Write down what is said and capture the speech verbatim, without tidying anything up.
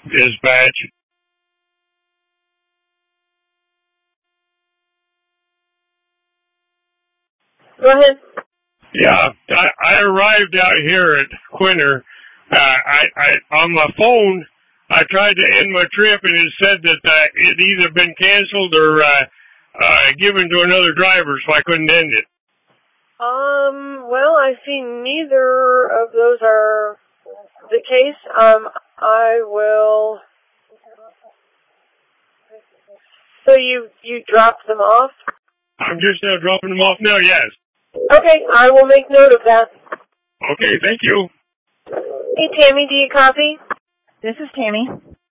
Dispatch. Go ahead. Yeah, I, I arrived out here at Quinter. Uh, I, I on my phone, I tried to end my trip, and it said that uh, it either been canceled or uh, uh, given to another driver, so I couldn't end it. Um. Well, I see neither of those are the case. Um. I will. So you you dropped them off? I'm just now dropping them off now. Yes. Okay, I will make note of that. Okay, thank you. Hey, Tammy, do you copy? This is Tammy.